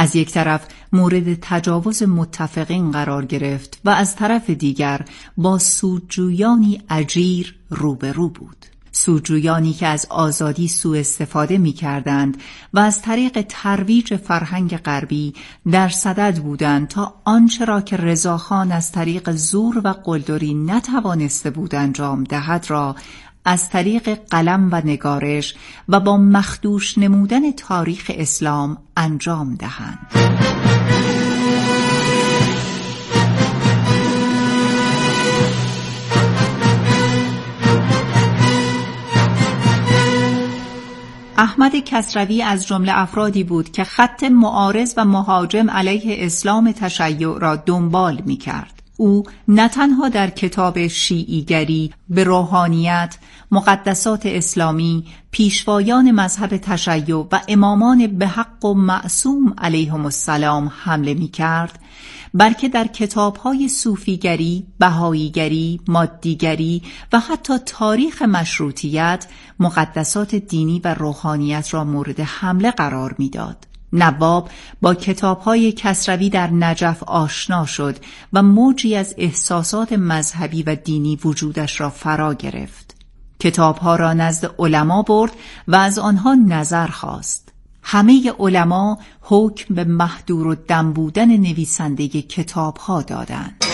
از یک طرف مورد تجاوز متفقین قرار گرفت و از طرف دیگر با سودجویانی اجیر روبرو بود. سودجویانی که از آزادی سوء استفاده می کردند و از طریق ترویج فرهنگ غربی در صدد بودند تا آنچه را که رضاخان از طریق زور و قلدری نتوانسته بود انجام دهد را از طریق قلم و نگارش و با مخدوش نمودن تاریخ اسلام انجام دهند. احمد کسروی از جمله افرادی بود که خط معارض و مهاجم علیه اسلام تشیع را دنبال می کرد. او نه تنها در کتاب شیعیگری به روحانیت، مقدسات اسلامی، پیشوایان مذهب تشیع و امامان به حق و معصوم علیهم السلام حمله می کرد، بلکه در کتاب‌های صوفیگری، بهاییگری، مادیگری و حتی تاریخ مشروطیت مقدسات دینی و روحانیت را مورد حمله قرار می‌داد. نواب با کتاب‌های کسروی در نجف آشنا شد و موجی از احساسات مذهبی و دینی وجودش را فرا گرفت. کتاب‌ها را نزد علما برد و از آنها نظر خواست. همه علما حکم به مهدور و دم بودن نویسنده کتاب‌ها دادند.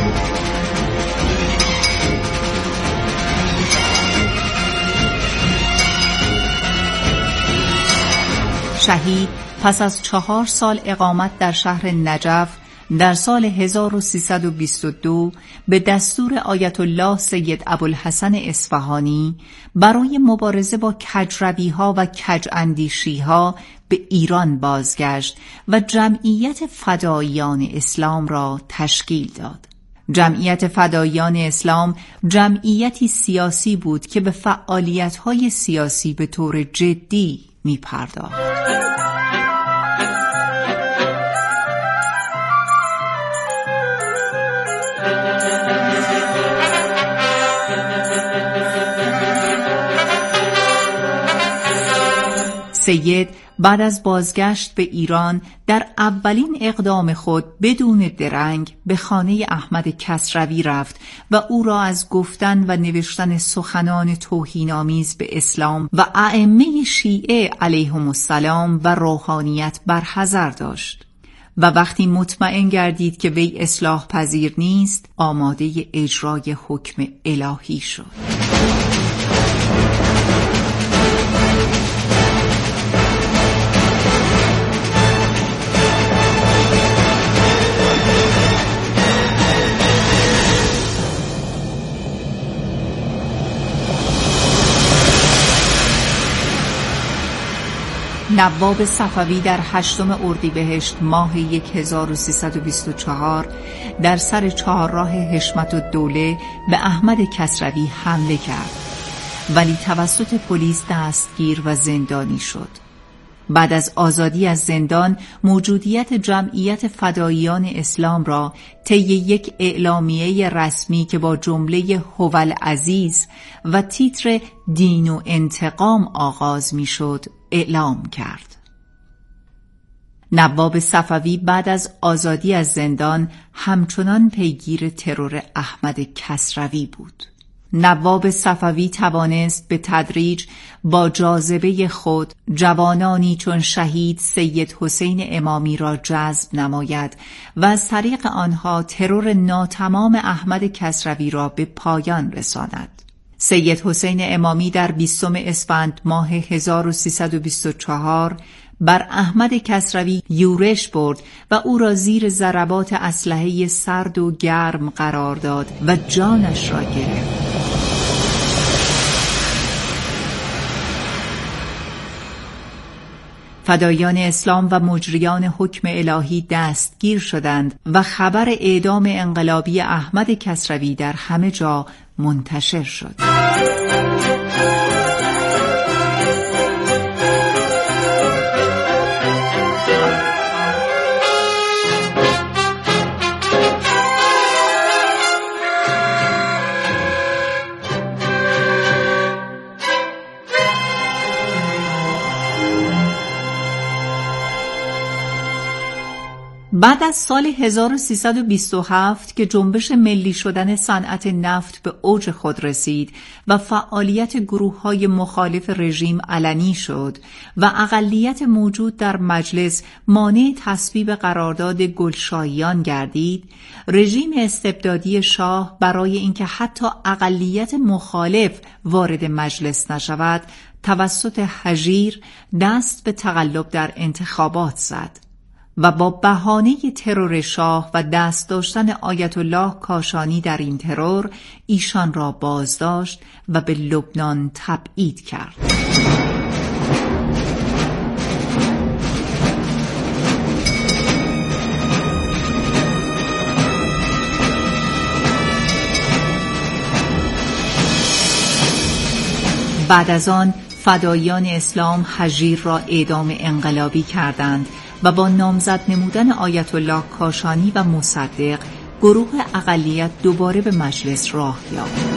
شهید پس از 4 سال اقامت در شهر نجف در سال 1322 به دستور آیت الله سید ابوالحسن اصفهانی برای مبارزه با کجروی‌ها و کج‌اندیشی‌ها به ایران بازگشت و جمعیت فداییان اسلام را تشکیل داد. جمعیت فداییان اسلام جمعیتی سیاسی بود که به فعالیت‌های سیاسی به طور جدی می‌پرداخت. سید بعد از بازگشت به ایران در اولین اقدام خود بدون درنگ به خانه احمد کسروی رفت و او را از گفتن و نوشتن سخنان توهین‌آمیز به اسلام و ائمه شیعه علیهم السلام و روحانیت برحذر داشت و وقتی مطمئن گردید که وی اصلاح پذیر نیست آماده اجرای حکم الهی شد. نواب صفوی در 8 اردیبهشت ماه 1324 در سر چهارراه حشمت الدوله به احمد کسروی حمله کرد ولی توسط پلیس دستگیر و زندانی شد. بعد از آزادی از زندان موجودیت جمعیت فداییان اسلام را طی یک اعلامیه رسمی که با جمله هوالعزیز و تیتر دین و انتقام آغاز می‌شد اعلام کرد. نواب صفوی بعد از آزادی از زندان همچنان پیگیر ترور احمد کسروی بود. نواب صفوی توانست به تدریج با جاذبه خود جوانانی چون شهید سید حسین امامی را جذب نماید و از طریق آنها ترور ناتمام احمد کسروی را به پایان رساند. سید حسین امامی در 20 اسفند ماه 1324 بر احمد کسروی یورش برد و او را زیر ضربات اسلحه سرد و گرم قرار داد و جانش را گرفت. فدایان اسلام و مجریان حکم الهی دستگیر شدند و خبر اعدام انقلابی احمد کسروی در همه جا منتشر شد. بعد از سال 1327 که جنبش ملی شدن صنعت نفت به اوج خود رسید و فعالیت گروه‌های مخالف رژیم علنی شد و اقلیت موجود در مجلس مانع تصویب قرارداد گلشاییان گردید، رژیم استبدادی شاه برای اینکه حتی اقلیت مخالف وارد مجلس نشود، توسط هژیر دست به تقلب در انتخابات زد و با بهانه ترور شاه و دست داشتن آیت الله کاشانی در این ترور ایشان را بازداشت و به لبنان تبعید کرد. بعد از آن فداییان اسلام هژیر را اعدام انقلابی کردند و با نامزد نمودن آیت الله کاشانی و مصدق گروه اقلیت دوباره به مجلس راه یافت.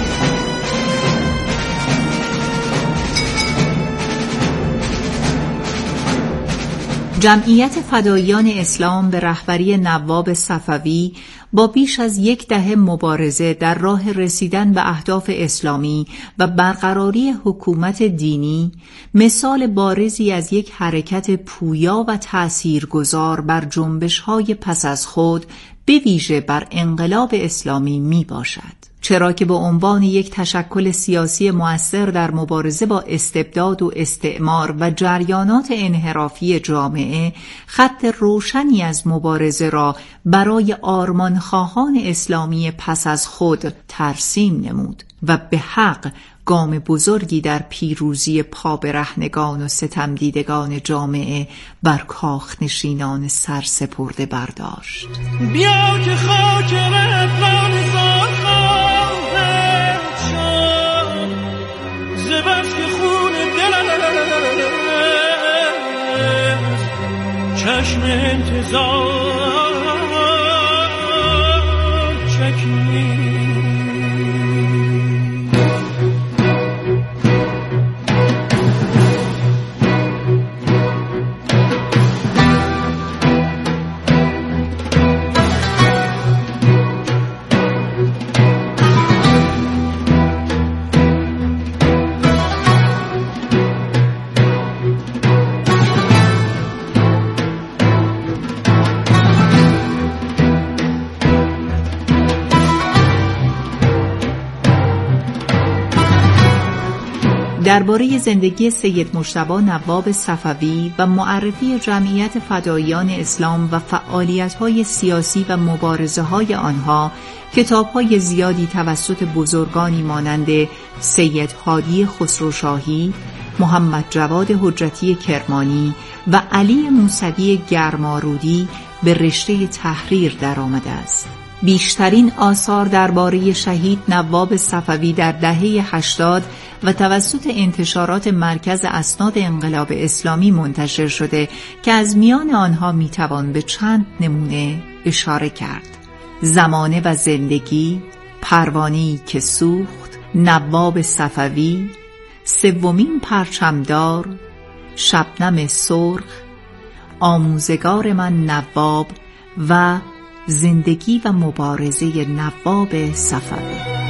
جمعیت فداییان اسلام به رهبری نواب صفوی با بیش از 10 دهه مبارزه در راه رسیدن به اهداف اسلامی و برقراری حکومت دینی، مثال بارزی از یک حرکت پویا و تأثیرگذار بر جنبش‌های پس از خود، به ویژه بر انقلاب اسلامی می باشد. چرا که به عنوان یک تشکل سیاسی مؤثر در مبارزه با استبداد و استعمار و جریانات انحرافی جامعه، خط روشنی از مبارزه را برای آرمانخواهان اسلامی پس از خود ترسیم نمود و به حق گام بزرگی در پیروزی پابرهنگان و ستمدیدگان جامعه بر کاخنشینان سرسپرده برداشت. بیا که خاک رفتان زار خواهد شد، زبست که خون دلم چشم انتظار چکید. درباره زندگی سید مجتبی نواب صفوی و معرفی جمعیت فداییان اسلام و فعالیت‌های سیاسی و مبارزه‌های آنها کتاب‌های زیادی توسط بزرگانی مانند سید هادی خسروشاهی، محمد جواد حجتی کرمانی و علی موسوی گرمارودی به رشته تحریر درآمده است. بیشترین آثار درباره شهید نواب صفوی در دهه 80 و توسط انتشارات مرکز اسناد انقلاب اسلامی منتشر شده که از میان آنها میتوان به چند نمونه اشاره کرد: زمانه و زندگی، پروانه‌ای که سوخت، نواب صفوی، سومین پرچمدار، شبنم سرخ، آموزگار من نواب و زندگی و مبارزه نواب صفوی.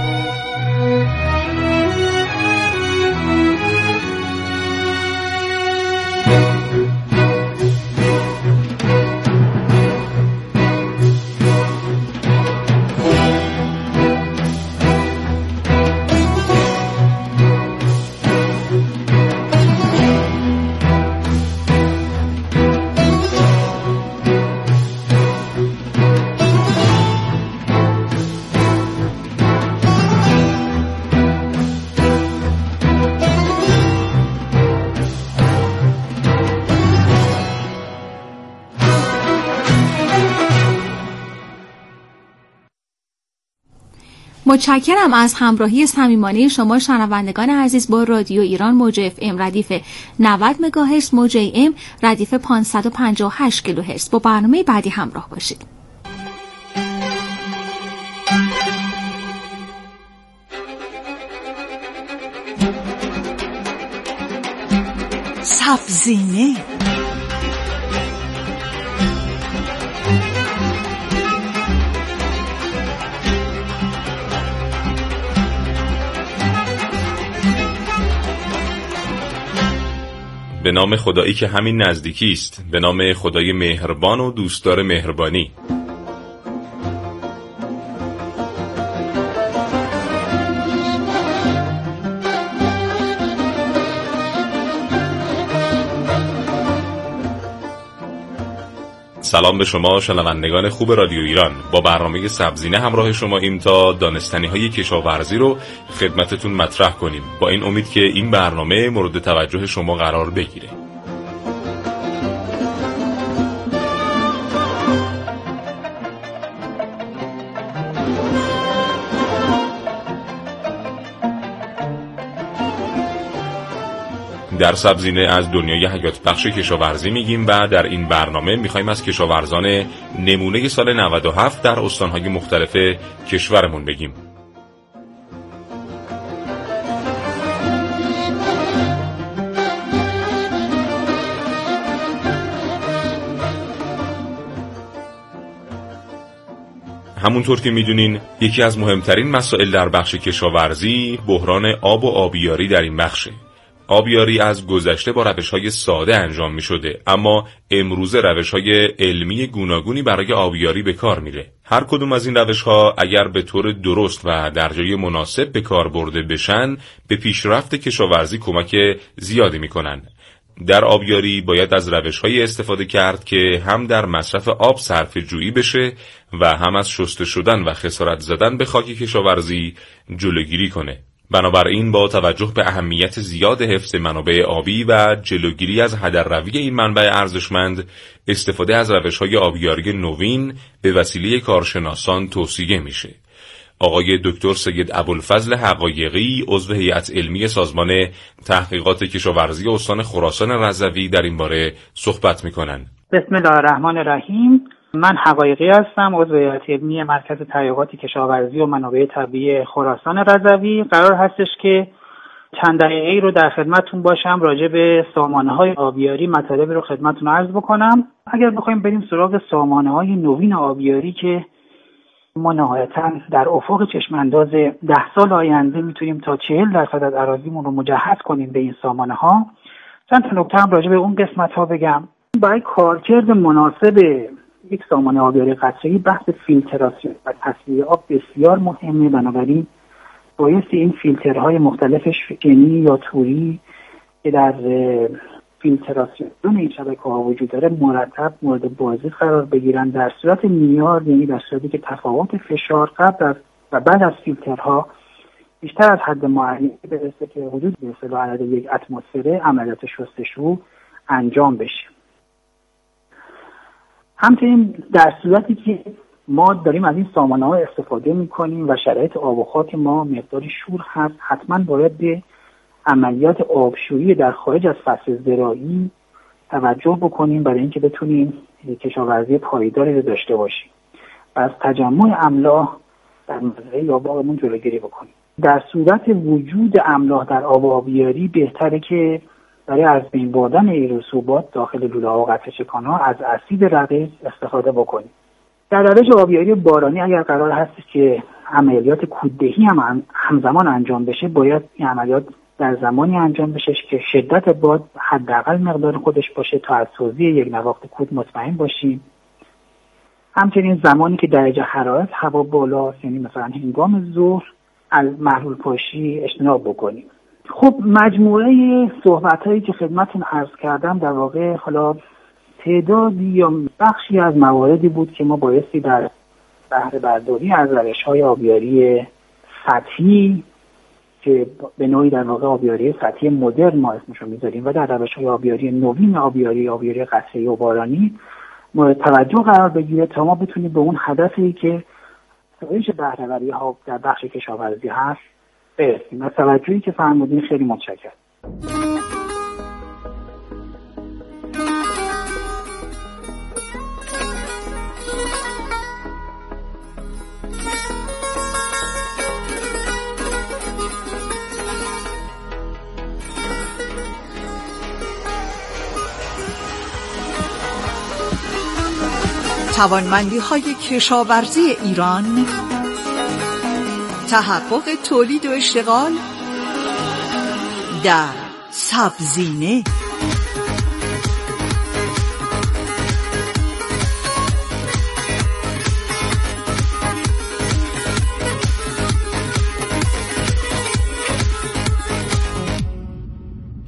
متشکرم از همراهی صمیمانه شما شنوندگان عزیز با رادیو ایران موج اف ام ردیف 90 مگاهرتز، موج ام ردیف 558 کیلوهرتز. با برنامه بعدی همراه باشید. سبزینه به نام خدایی که همین نزدیکی است، به نام خدای مهربان و دوستدار مهربانی. سلام به شما شنوندگان خوب رادیو ایران. با برنامه سبزینه همراه شما ایم تا دانستنی‌های کشاورزی رو خدمتتون مطرح کنیم، با این امید که این برنامه مورد توجه شما قرار بگیره. در سبزینه از دنیای حیات بخش کشاورزی میگیم و در این برنامه میخوایم از کشاورزان نمونه سال 97 در استانهای مختلف کشورمون بگیم. همونطور که میدونین یکی از مهمترین مسائل در بخش کشاورزی بحران آب و آبیاری در این بخشه. آبیاری از گذشته با روش‌های ساده انجام می‌شده، اما امروزه روش‌های علمی گوناگونی برای آبیاری به کار میره. هر کدوم از این روش‌ها اگر به طور درست و در جای مناسب به کار برده بشن، به پیشرفت کشاورزی کمک زیادی می‌کنن. در آبیاری باید از روش‌های استفاده کرد که هم در مصرف آب صرفه‌جویی بشه و هم از شسته شدن و خسارت زدن به خاک کشاورزی جلوگیری کنه. بنابراین با توجه به اهمیت زیاد حفظ منابع آبی و جلوگیری از هدرروی این منبع ارزشمند، استفاده از روش‌های آبیاری نوین به وسیله کارشناسان توصیه میشه. آقای دکتر سید ابوالفضل حقایقی، عضو هیئت علمی سازمان تحقیقات کشاورزی استان خراسان رضوی، در این باره صحبت میکنن. بسم الله الرحمن الرحیم. من حقایقی هستم، عضو هیئت علمی مرکز تحقیقات کشاورزی و منابع طبیعی خراسان رضوی. قرار هستش که چند دقیقه‌ای رو در خدمتتون باشم راجع به سامانه‌های آبیاری مطالبی رو خدمتتون عرض بکنم. اگر بخوایم بریم سراغ سامانه‌های نوین آبیاری که ما نهایتاً در افق چشم‌انداز 10 سال آینده میتونیم تا 40% از اراضیمون رو مجهز کنیم به این سامانه‌ها، چند تا نکته هم راجع به اون قسمت‌ها بگم. برای کارکرد مناسب یک سامانه آبیاری قطره‌ای بحث فیلتراسیون و تصفیه آب بسیار مهمه. بنابراین بایستی این فیلترهای مختلف شنی یا توری که در فیلتراسیون این شبکه‌ها وجود داره مرتب مورد بازدید قرار بگیرن. در صورت نیاز، یعنی در صورتی که تفاوت فشار قبل از و بعد از فیلترها بیشتر از حد معینی برسه که حدود به اصطلاح عدد 1 اتمسفر، عملیات شستشو انجام بشه. همچنین در صورتی که ما داریم از این سامانه‌ها استفاده می‌کنیم و شرایط آب و خاک ما مقداری شور هست، حتما باید به عملیات آبشویی در خارج از فصل زراعی توجه بکنیم برای اینکه بتونیم کشاورزی پایداری رو داشته باشیم و از تجمع املاح در مزرعه یا باغمون جلوگیری بکنیم. در صورت وجود املاح در آب آبیاری بهتره که برای از بین بردن این رسوبات داخل لوله‌ها و قطره‌چکان‌ها از اسید رقیق استفاده بکنیم. در روش آبیاری بارانی اگر قرار هست که عملیات کوددهی هم همزمان انجام بشه، باید این عملیات در زمانی انجام بشه که شدت باد حداقل مقدار خودش باشه تا از توزیع یک نواخت کود مطمئن باشیم. همچنین زمانی که درجه حرارت هوا بالاست، یعنی مثلا هنگام ظهر، از محلول پاشی اجتناب بکنیم. خب مجموعه صحبت‌هایی که خدمتتون عرض کردم در واقع حالا تعدادی یا بخشی از مواردی بود که ما بایستی در بهره برداری از روش‌های آبیاری سطحی که به نوعی در واقع آبیاری سطحی مدرن ما اسمشو میذاریم و در روش‌های آبیاری نوین آبیاری قطره‌ای و بارانی مورد توجه قرار بگیره تا ما بتونیم به اون هدفی که افزایش بهره‌وری‌ها در بخش کشاورزی هست برسیم. از توجهی که فرمودین خیلی متشکرم. توانمندی‌های کشاورزی ایران، تحقق تولید و اشتغال در سبزینه.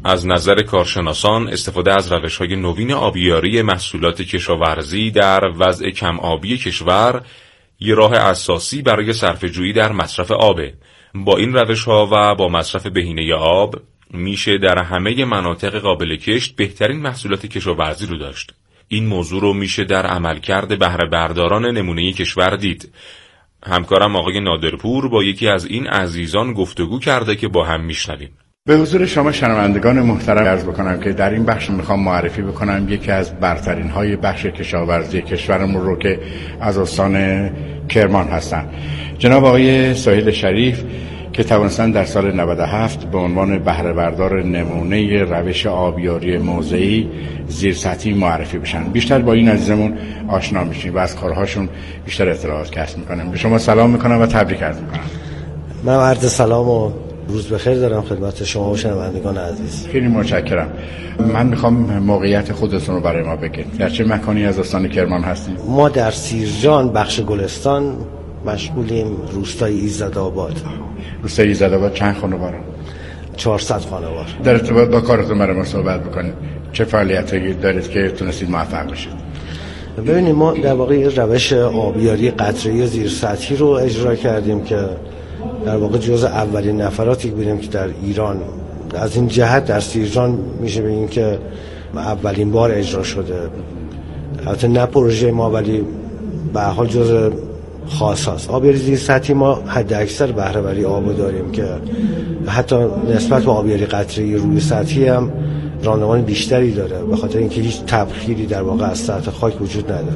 از نظر کارشناسان استفاده از روش‌های نوین آبیاری محصولات کشاورزی در وضع کم آبی کشور یه راه اساسی برای صرفه‌جویی در مصرف آبه. با این روش‌ها و با مصرف بهینه آب میشه در همه مناطق قابل کشت بهترین محصولات کشاورزی رو داشت. این موضوع رو میشه در عملکرد بهره برداران نمونه‌ای کشور دید. همکارم آقای نادرپور با یکی از این عزیزان گفتگو کرده که با هم میشنویم. به حضور شما شنوندگان محترم عرض بکنم که در این بخش میخوام معرفی بکنم یکی از برترین های بخش کشاورزی کشورمون رو که از استان کرمان هستن. جناب آقای سهیل شریف که توانستن در سال 97 به عنوان بهره بردار نمونه روش آبیاری موضعی زیرسطحی معرفی بشن. بیشتر با این عزیزمون آشنا میشیم و از کارهاشون بیشتر اطلاعات کسب میکنیم. به شما سلام میکنم و تبریک عرض میکنم. من عرض سلام و روز بخیر دارم خدمت شما و شنوندگان عزیز. خیلی متشکرم. من میخوام موقعیت خودتون رو برای ما بگید. در چه مکانی از استان کرمان هستید؟ ما در سیرجان بخش گلستان مشغولیم، روستای ایزدآباد. روستای ایزدآباد چند خانوار؟ 400 خانوار. در ارتباط با کارتون برای ما صحبت بکنید. چه فعالیتایی دارید که تونستید موفق بشید؟ ببینید ما در واقع روش آبیاری قطره‌ای زیرسطحی رو اجرا کردیم که در واقع جزء اولین نفراتی بودیم که در ایران از این جهت در سیرجان میشه بگیم که اولین بار اجرا شده. البته نه پروژه ما ولی به هر حال جزء خاص هست. آبیاری زیرسطحی ما حد اکثر بهره وری آب داریم که حتی نسبت به آبیاری قطره‌ای روی سطحی هم راندمان بیشتری داره، به خاطر اینکه هیچ تبخیری در واقع از سطح خاک وجود نداره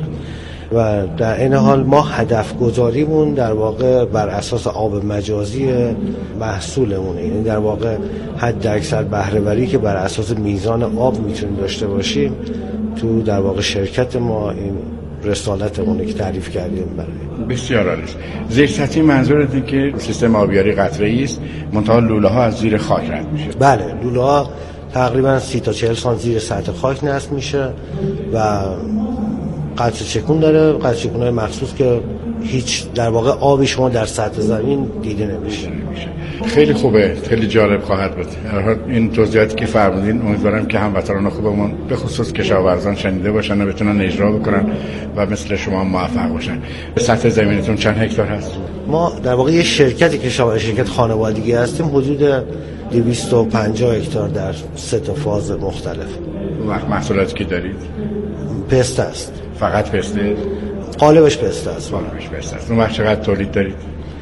و در این حال ما هدف گذاریمون در واقع بر اساس آب مجازی محصولمونه. یعنی در واقع حد اکثر بهره وری که بر اساس میزان آب میتونیم داشته باشیم تو در واقع شرکت ما این رسالتمونه که تعریف کردیم برای. بسیار عالی. زیرسطحی منظورته که سیستم آبیاری قطره‌ای است، منتها لوله ها از زیر خاک رد میشه. بله، لوله ها تقریبا 30 تا 40 سانتی زیر سطح خاک نصب میشه و قطره چکون داره، قطره چکون‌های مخصوص که هیچ در واقع آبی شما در سطح زمین دیده نمیشه. خیلی خوبه، خیلی جالب خواهد بود. این توضیحاتی که فرمودین امیدوارم که هموطنان خوبمون به خصوص کشاورزان شنیده باشن و بتونن اجرا بکنن و مثل شما موفق باشن. به سطح زمینتون چند هکتار هست؟ ما در واقع یه شرکت کشاورزی، شرکت خانوادگی هستیم، حدود 250 هکتار در 3 تا فاز مختلف. وقت محصولاتی که دارید؟ پسته است. فقط پسته؟ قالبش پسته است. قالبش پسته است. اون وقت چقدر تولید دارید؟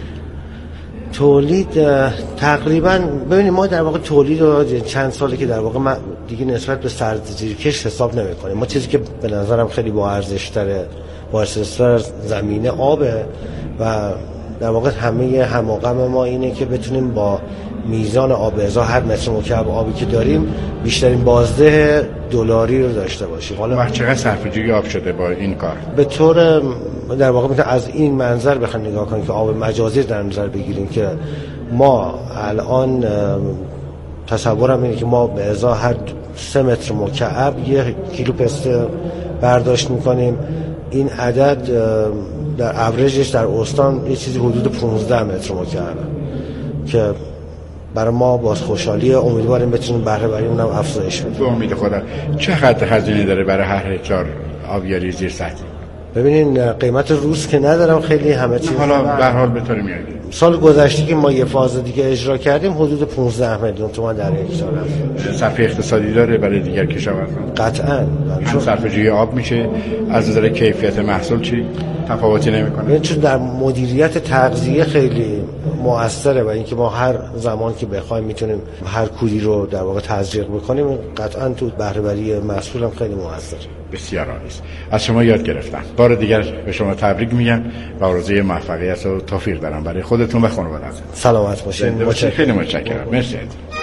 تولید تقریبا ببینید ما در واقع تولید رو چند ساله که در واقع ما دیگه نسبت به سرزیرکش حساب نمی‌کنیم. ما چیزی که به نظرم خیلی با ارزش‌تره، با ارزش‌تر زمینه آبه و در واقع همه هماغم ما اینه که بتونیم با میزان آب ازا هر متر مکعب آبی که داریم بیشترین بازده دلاری رو داشته باشیم. حالا چقدر صرفه‌جویی آب شده با این کار؟ به طور در واقع میتونیم از این منظر بخوایم نگاه کنیم که آب مجازی در نظر بگیریم که ما الان تصورم اینه که ما به ازا هر 3 متر مکعب 1 کیلو پسته برداشت میکنیم. این عدد در اوریجش در استان یه چیزی حدود 15 متر مکعب که برای ما باز خوشحالیه. امیدواریم بتونیم بهره وری اونم افزایش بدیم. به امید خدا. چقدر هزینه داره برای هر هکتار آبیاری زیرسطحی؟ ببینین قیمت روز که ندارم، خیلی همه چیز حالا به هر حال به طور میاد. سال گذشته که ما یه فاز دیگه اجرا کردیم حدود 15 میلیون تومان در هکتار است. صرفه اقتصادی داره برای دیگر کشاورزان؟ قطعاً. چون صرفه‌جویی آب میشه، از نظر کیفیت محصول چی تفاوتی نمیکنه؟ چون در مدیریت تغذیه خیلی موثره و اینکه ما هر زمان که بخوایم میتونیم هر کودی رو در واقع تزریق بکنیم، قطعاً تو بهره وری محصولم خیلی موثره. بسیار عالی است. از شما یاد گرفتم. بار دیگر به شما تبریک میگم و آرزوی موفقیت و توفیق دارم برای خودتون و خانواده‌تون. سلامت باشین. خیلی متشکرم. مرسی.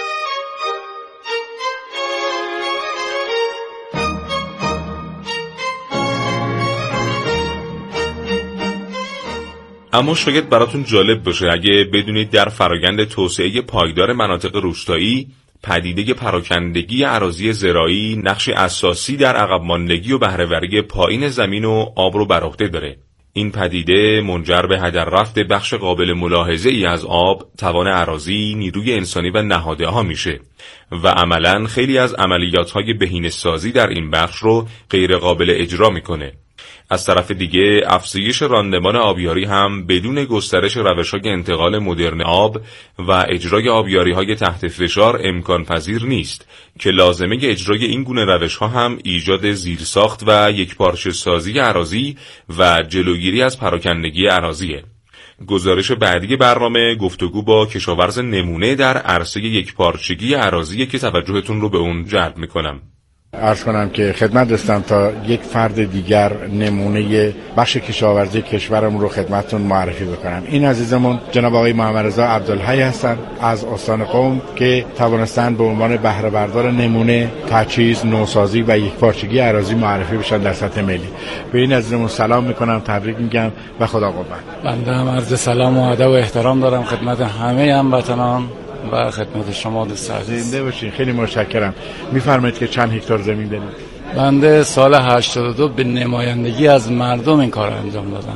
اما شاید براتون جالب باشه اگه بدونید در فرآیند توسعه پایدار مناطق روستایی پدیده پراکندگی اراضی زراعی نقش اساسی در عقب ماندگی و بهره‌وری پایین زمین و آب رو بر عهده داره. این پدیده منجر به هدر رفت بخش قابل ملاحظه ای از آب، توان اراضی، نیروی انسانی و نهاده ها میشه و عملاً خیلی از عملیات‌های بهینه‌سازی در این بخش رو غیر قابل اجرا میکنه. از طرف دیگه افزایش راندمان آبیاری هم بدون گسترش روش‌های انتقال مدرن آب و اجرای آبیاری‌های تحت فشار امکان پذیر نیست که لازمه اجرای این گونه روش‌ها هم ایجاد زیرساخت و یکپارچه سازی اراضی و جلوگیری از پراکندگی اراضیه. گزارش بعدی برنامه گفتگو با کشاورز نمونه در عرصه یکپارچگی اراضی که توجهتون رو به اون جلب می‌کنم. عرض کنم که خدمت رسیدم تا یک فرد دیگر نمونه بخش کشاورزی کشورمون رو خدمتتون معرفی بکنم. این عزیزمون جناب آقای محمد رضا عبدالحی هستند از استان قم که توانستن به عنوان بهره بردار نمونه تجهیز، نوسازی و یکپارچگی اراضی معرفی بشن در سطح ملی. به این عزیزمون سلام میکنم، تبریک میگم و خدا قوت. بنده هم عرض سلام و ادب و احترام دارم خدمت همه هموطنان و خدمت شما دوست عزیز. زنده باشین، خیلی متشکرم. میفرمایید که چند هکتار زمین دارید؟ بنده سال 82 به نمایندگی از مردم این کار انجام دادم.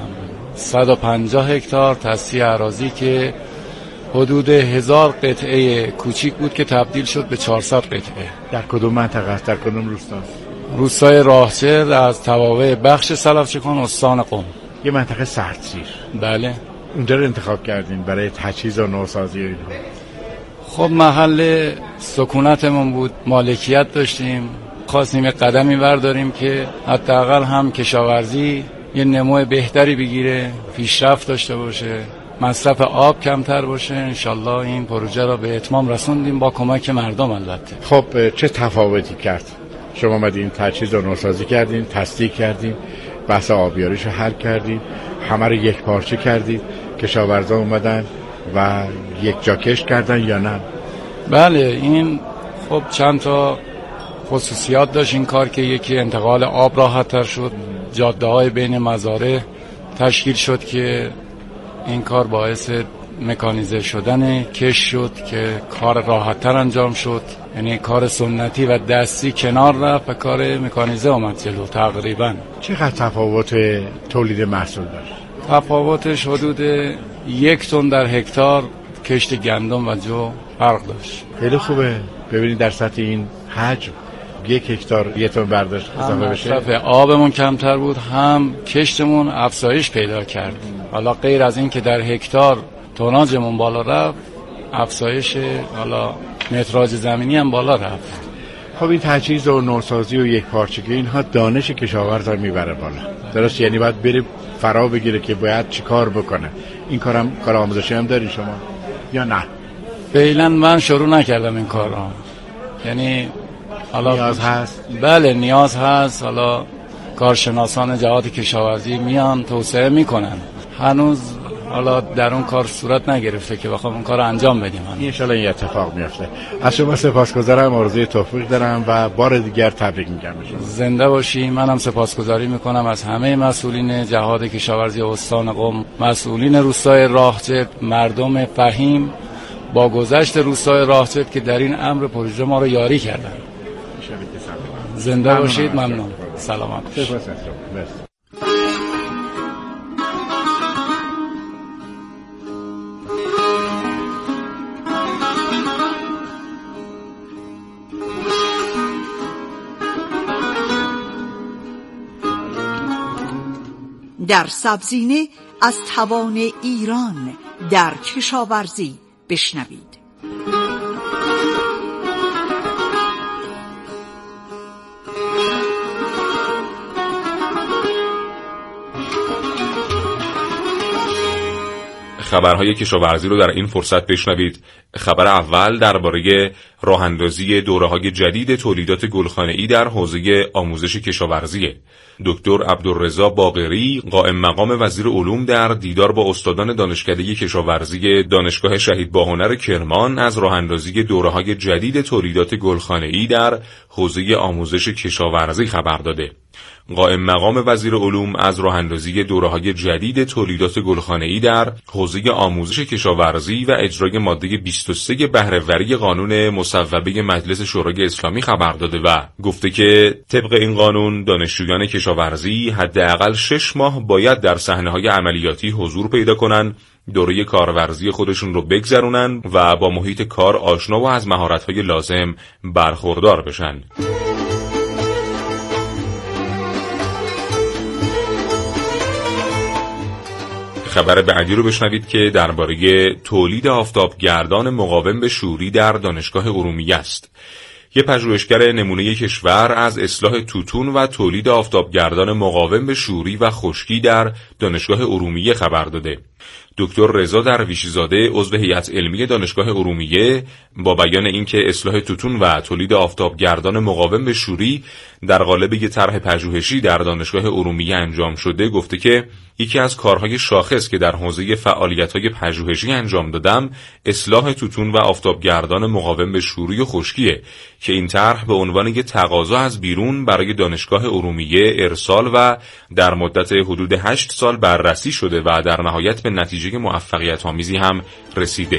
150 هکتار تصفیه اراضی که حدود 1000 قطعه کوچیک بود که تبدیل شد به 400 قطعه. در کدوم منطقه است؟ در کدوم روستا؟ روستای راهچرد از توابع بخش سلفچکان استان قم. یه منطقه سردسیر. بله. اونجا رو انتخاب کردین برای تجهیز و نوسازی اینها؟ خب محل سکونتمون بود، مالکیت داشتیم، خواستیم یک قدمی برداریم که حداقل هم کشاورزی یه نمو بهتری بگیره، پیشرفت داشته باشه، مصرف آب کمتر باشه. انشالله این پروژه را به اتمام رسوندیم با کمک مردم. البته خب چه تفاوتی کرد؟ شما اومدین تجهیز و نوسازی کردین، تصدیق کردین، بحث آبیاریشو حل کردین، همه رو یک پارچه کردین، کشاورزا اومدن و یک جا کشت کردن یا نه؟ بله، این خب چند تا خصوصیات داشت این کار که یکی انتقال آب راحت تر شد، جاده های بین مزارع تشکیل شد که این کار باعث مکانیزه شدن کشت شد که کار راحت تر انجام شد، یعنی کار سنتی و دستی کنار رفت و کار مکانیزه آمد جلو. تقریبا چقدر تفاوت تولید محصول داشت؟ تفاوتش حدود 1 تن در هکتار کشت گندم و جو فرق داشت. خیلی خوبه. ببینید در سطح این حجم 1 هکتار 1 تن برداشت اضافه بشه. مصرف آبمون کمتر بود، هم کشتمون افزایش پیدا کرد. حالا غیر از این که در هکتار توناژمون بالا رفت، افزایش حالا متراژ زمینی هم بالا رفت. خب این تجهیز و نوسازی و یکپارچگی اینها دانش کشاورز رو میبره بالا. درست؟ یعنی باید بره فرا بگیره که باید چی کار بکنه. این کار آموزشی هم داری شما یا نه؟ فعلا من شروع نکردم این کار را. یعنی حالا نیاز هست؟ بله نیاز هست. حالا کارشناسان جهات کشاورزی میان توسعه میکنن. هنوز حالا در اون کار صورت نگرفته که بخوام اون کار انجام بدیم. ان شاءالله این اتفاق میفته. از شما سپاسگزارم، آرزوی توفیق دارم و بار دیگر تبریک میگم. زنده باشی. منم سپاسگزاری میکنم از همه مسئولین جهاد کشاورزی استان قم، مسئولین روستای راهچرد، مردم فهیم با گذشت روستای راهچرد که در این امر پروژه ما رو یاری کردن. زنده باشید. ممنون. سلامت باشید. در سبزینه از توان ایران در کشاورزی بشنوید. خبرهای کشاورزی رو در این فرصت بشنوید. خبر اول درباره راه‌اندازی دوره‌های جدید تولیدات گلخانه‌ای در حوزه آموزش کشاورزی. دکتر عبدالرضا باقری قائم مقام وزیر علوم در دیدار با استادان دانشکده کشاورزی دانشگاه شهید باهنر کرمان از راه‌اندازی دوره‌های جدید تولیدات گلخانه‌ای در حوزه آموزش کشاورزی خبر داده. قائم مقام وزیر علوم از راه‌اندازی دوره‌های جدید تولیدات گلخانه‌ای در حوزه آموزش کشاورزی و اجرای ماده 23 بهره‌وری قانون مصوبه مجلس شورای اسلامی خبر داده و گفته که طبق این قانون دانشجویان کشاورزی حداقل 6 ماه باید در صحنه‌های عملیاتی حضور پیدا کنند، دوره کارورزی خودشون رو بگذرونن و با محیط کار آشنا و از مهارت‌های لازم برخوردار بشن. خبر بعدی رو بشنوید که درباره تولید آفتابگردان مقاوم به شوری در دانشگاه ارومیه است. یه پژوهشگر نمونه کشور از اصلاح توتون و تولید آفتابگردان مقاوم به شوری و خشکی در دانشگاه ارومیه خبر داده. دکتر رضا درویشی زاده عضو هیئت علمی دانشگاه ارومیه با بیان اینکه اصلاح توتون و تولید آفتابگردان مقاوم به شوری در قالب یک طرح پژوهشی در دانشگاه ارومیه انجام شده گفته که یکی از کارهای شاخص که در حوزه فعالیت‌های پژوهشی انجام دادم اصلاح توتون و آفتابگردان مقاوم به شوری و خشکیه که این طرح به عنوان یک تقاضا از بیرون برای دانشگاه ارومیه ارسال و در مدت حدود 8 سال بررسی شده و در نهایت به نتیجه موفقیت آمیزی هم رسیده.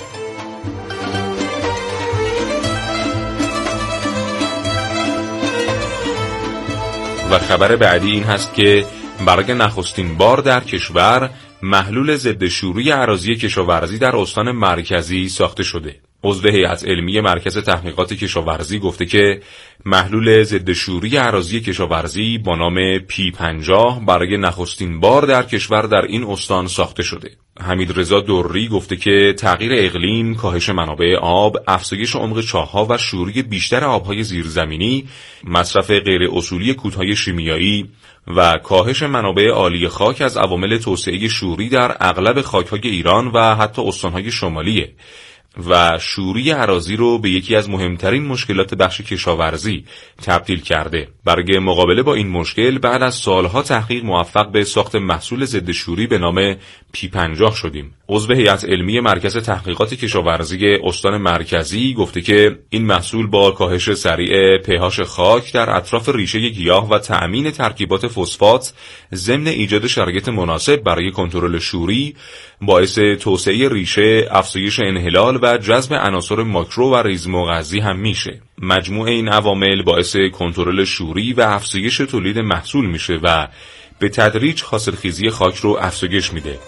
و خبر بعدی این هست که برای نخستین بار در کشور محلول ضد شوری اراضی کشاورزی در استان مرکزی ساخته شده. عضو هیئت علمی مرکز تحقیقات کشاورزی گفته که محلول ضد شوری اراضی کشاورزی با نام P50 برای نخستین بار در کشور در این استان ساخته شده. حمیدرضا دری گفته که تغییر اقلیم، کاهش منابع آب، افزایش عمق چاه‌ها و شوری بیشتر آب‌های زیرزمینی، مصرف غیر اصولی کودهای شیمیایی و کاهش منابع عالی خاک از عوامل توسعه شوری در اغلب خاک‌های ایران و حتی استان‌های شمالیه و شوری اراضی رو به یکی از مهمترین مشکلات بخش کشاورزی تبدیل کرده. برای مقابله با این مشکل بعد از سالها تحقیق موفق به ساخت محصول ضد شوری به نام P50 شدیم. عضو هیئت علمی مرکز تحقیقات کشاورزی استان مرکزی گفته که این محصول با کاهش سریع pH خاک در اطراف ریشه گیاه و تأمین ترکیبات فسفات ضمن ایجاد شرایط مناسب برای کنترل شوری باعث توسعه ریشه، افزایش انحلال و جذب عناصر ماکرو و ریزمغذی هم میشه. مجموع این عوامل باعث کنترل شوری و افزایش تولید محصول میشه و به تدریج حاصلخیزی خاک رو افزایش میده.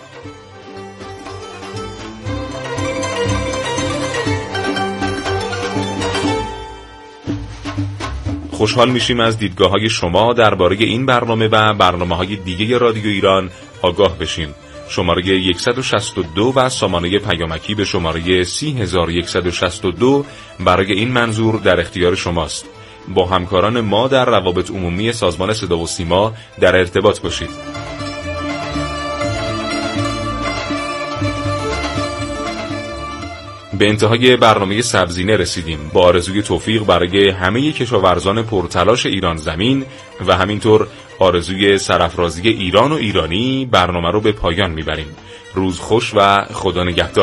خوشحال میشیم از دیدگاه‌های شما درباره این برنامه و برنامه‌های دیگه رادیو ایران آگاه بشین. شماره 162 و سامانه پیامکی به شماره 30162 برای این منظور در اختیار شماست. با همکاران ما در روابط عمومی سازمان صدا و سیما در ارتباط باشید. به انتهای برنامه سبزینه رسیدیم. با آرزوی توفیق برای همه کشاورزان پرتلاش ایران زمین و همینطور آرزوی سرافرازی ایران و ایرانی برنامه رو به پایان میبریم. روز خوش و خدا نگهدار.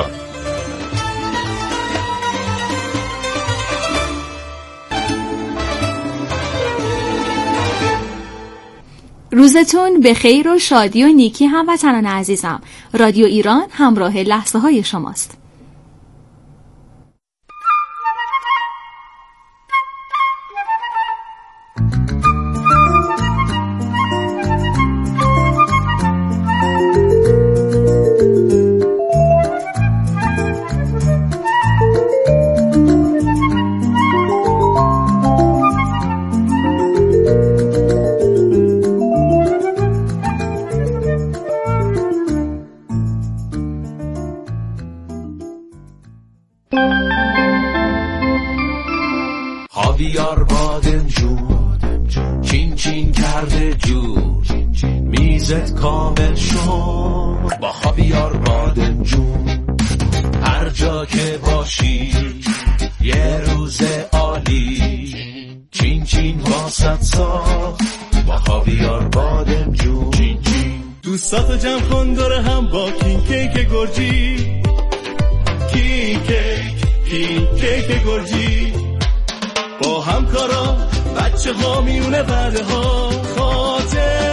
روزتون به خیر و شادی و نیکی هموطنان عزیزم. رادیو ایران همراه لحظه های شماست. خاویار بادمجون چین چین کرده جور میزت کامل شد با خاویار بادمجون. هر جا که باشی یه روز عالی چین چین واسط ساخت با خاویار بادمجون. چین چین دوستاتو جمع کن دور هم با کین کیک گرجی. کین کیک گرجی با همکارا بچه ها میونه بعدها خاطر